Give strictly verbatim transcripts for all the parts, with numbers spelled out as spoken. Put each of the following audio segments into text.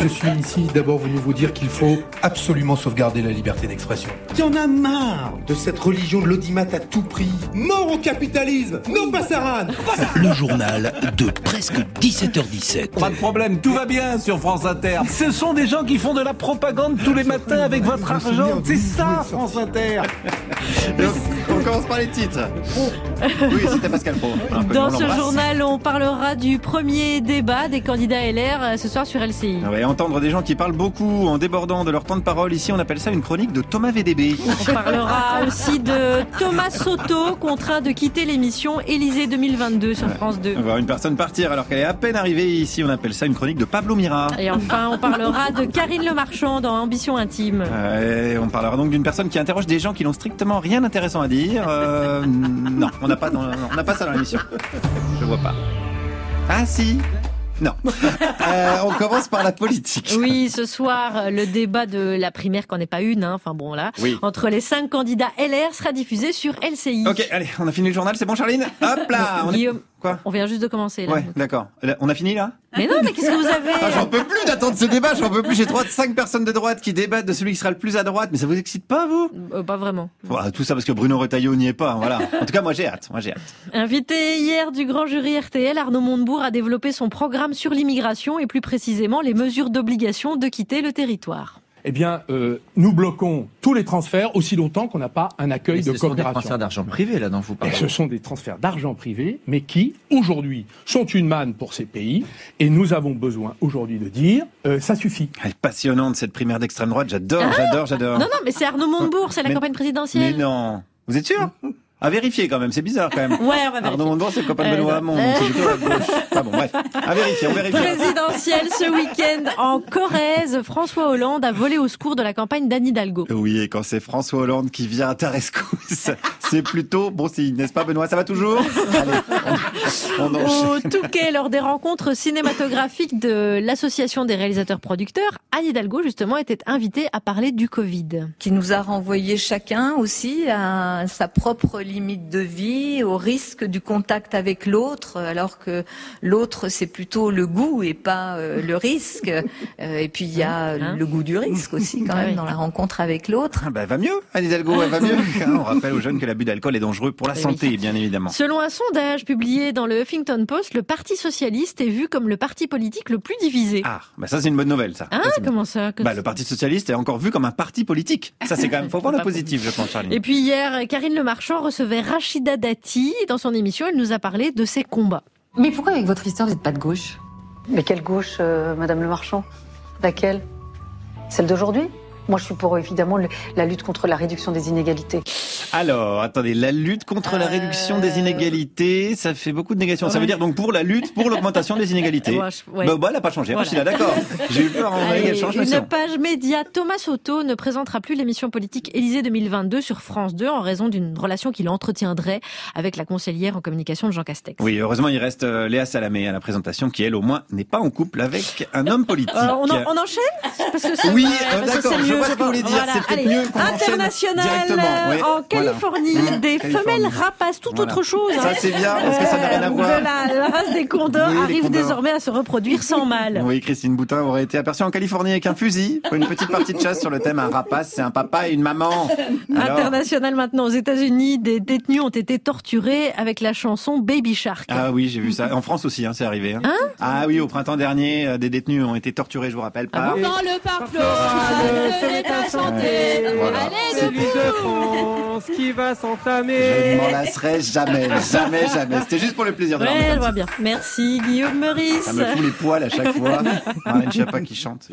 je suis ici d'abord venu vous dire qu'il faut absolument sauvegarder la liberté d'expression. Il y en a marre de cette religion de l'audimat à tout prix. Mort au capitalisme, non passaran. Le journal de presque dix-sept heures dix-sept. Pas de problème, tout va bien sur France Inter. Ce sont des gens qui font de la propagande tous les matins avec votre argent. C'est ça, France Inter. Donc, on commence par les titres. Oui, c'était Pascal Pro. Dans ce journal, on parlera du premier débat des candidats L R ce soir sur L C I. Ah ouais, entendre des gens qui parlent beaucoup en débordant de leur temps de parole. Ici, on appelle ça une chronique de Thomas V D B. On parlera aussi de Thomas Soto, contraint de quitter l'émission Élysée deux mille vingt-deux sur France deux. On va voir une personne partir alors qu'elle est à peine arrivée. Ici, on appelle ça une chronique de Pablo Mira. Et enfin, on parlera de Karine Le Marchand dans Ambition Intime. Euh, on parlera donc d'une personne qui interroge des gens qui n'ont strictement rien d'intéressant à dire. Euh, non, on n'a pas, dans, on n'a pas ça dans l'émission. Je vois pas. Ah si. Non. Euh, on commence par la politique. Oui, ce soir, le débat de la primaire, qu'en est pas une, hein, enfin bon là, oui. entre les cinq candidats L R sera diffusé sur L C I. Ok, allez, on a fini le journal, c'est bon Charline ? Hop là on Guillaume, est... Quoi ? On vient juste de commencer là. Ouais, d'accord. On a fini là ? Mais non, mais qu'est-ce que vous avez ? Ah, j'en peux plus d'attendre ce débat, j'en peux plus. J'ai trois de cinq personnes de droite qui débattent de celui qui sera le plus à droite, mais ça vous excite pas, vous ? euh, Pas vraiment. Voilà, tout ça parce que Bruno Retailleau n'y est pas, voilà. En tout cas, moi j'ai hâte, moi j'ai hâte. Invité hier du grand jury R T L, Arnaud Montebourg a développé son programme sur l'immigration et plus précisément les mesures d'obligation de quitter le territoire. Eh bien, euh, nous bloquons tous les transferts aussi longtemps qu'on n'a pas un accueil mais de ce sont coopération. des transferts d'argent privé, là, dont vous parlez. Et ce sont des transferts d'argent privé, mais qui, aujourd'hui, sont une manne pour ces pays. Et nous avons besoin, aujourd'hui, de dire, euh, ça suffit. Elle est passionnante, cette primaire d'extrême droite. J'adore, Ah j'adore, j'adore. Non, non, mais c'est Arnaud Montebourg, c'est la mais, campagne présidentielle. Mais non. Vous êtes sûr ? À vérifier quand même, c'est bizarre quand même. Ouais, on va vérifier. Arnaud Montebourg, c'est le copain de Euh, Benoît Hamon, donc c'est plutôt à gauche. Ah bon, bref. À vérifier, on vérifie. Présidentielle ce week-end en Corrèze, François Hollande a volé au secours de la campagne d'Anne Hidalgo. Oui, et quand c'est François Hollande qui vient à ta rescousse, c'est plutôt bon signe, n'est-ce pas Benoît ? Ça va toujours ? Allez, on, on enchaîne. Au Touquet, lors des rencontres cinématographiques de l'Association des réalisateurs-producteurs, Anne Hidalgo, justement, était invitée à parler du Covid. Qui nous a renvoyé chacun aussi à sa propre limite de vie, au risque du contact avec l'autre, alors que l'autre, c'est plutôt le goût et pas euh, le risque. Euh, et puis, il y a hein le goût du risque aussi, quand même, oui. dans la rencontre avec l'autre. Ah bah, elle va mieux, Anne Hidalgo, elle va mieux. On rappelle aux jeunes que l'abus d'alcool est dangereux pour la et santé, oui. bien évidemment. Selon un sondage publié dans le Huffington Post, le Parti socialiste est vu comme le parti politique le plus divisé. Ah, bah ça c'est une bonne nouvelle, ça. Ah, ça, comment ça Bah, le Parti socialiste est encore vu comme un parti politique. Ça, c'est quand même, faut voir le positif, je pense, Charline. Et puis hier, Karine Le Marchand recevait Rachida Dati. Dans son émission, elle nous a parlé de ses combats. Mais pourquoi avec votre histoire, vous n'êtes pas de gauche ? Mais quelle gauche, euh, Madame Le Marchand ? Laquelle ? Celle d'aujourd'hui ? Moi, je suis pour, évidemment, le, la lutte contre la réduction des inégalités. Alors, attendez, la lutte contre euh... la réduction des inégalités, ça fait beaucoup de négations. Ouais. Ça veut dire donc pour la lutte, pour l'augmentation des inégalités. Ouais, je... ouais. Bah, bah, elle n'a pas changé, voilà. Je suis là, d'accord. J'ai eu peur, on Allez, elle change Une page média, Thomas Soto ne présentera plus l'émission politique Élysée deux mille vingt-deux sur France deux en raison d'une relation qu'il entretiendrait avec la conseillère en communication de Jean Castex. Oui, heureusement, il reste euh, Léa Salamé à la présentation qui, elle, au moins, n'est pas en couple avec un homme politique. Euh, on, en, on enchaîne parce que Oui, euh, euh, d'accord, je vois ce que vous voulez dire. Voilà. C'est peut-être mieux qu'on international oui, en Californie, voilà. des Californie. femelles rapaces, toute voilà. autre chose. Ça, c'est bien, parce que ça n'a rien à voir. De la, la race des condors oui, arrive condors. désormais à se reproduire sans mâle. Oui, Christine Boutin aurait été aperçue en Californie avec un fusil pour une petite partie de chasse sur le thème un rapace, c'est un papa et une maman. Alors... International maintenant, aux États-Unis, des détenus ont été torturés avec la chanson Baby Shark. Ah oui, j'ai vu ça. En France aussi, hein, c'est arrivé. Hein. Hein ah oui, au printemps dernier, des détenus ont été torturés, je vous rappelle pas. Ah bon Dans le parc floral, se met à chanter. Voilà. Allez, celui de France qui va s'entamer. Je ne m'en lasserai jamais, jamais, jamais. C'était juste pour le plaisir de ouais, l'entendre. je vois bien. Merci Guillaume Meurice. Ça me fout les poils à chaque fois. Marlène Schiappa qui chante.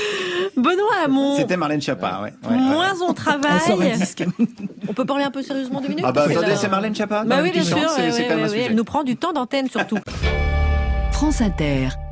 Benoît Hamon. C'était Marlène Schiappa, ouais. ouais Moins ouais. on travaille. On peut parler un peu sérieusement deux minutes. Ah bah attendez, c'est Marlène Schiappa. Bah oui, bien qui sûr. chante, Ouais, c'est, c'est ouais, quand même ouais, un sujet. Elle nous prend du temps d'antenne surtout. France Inter.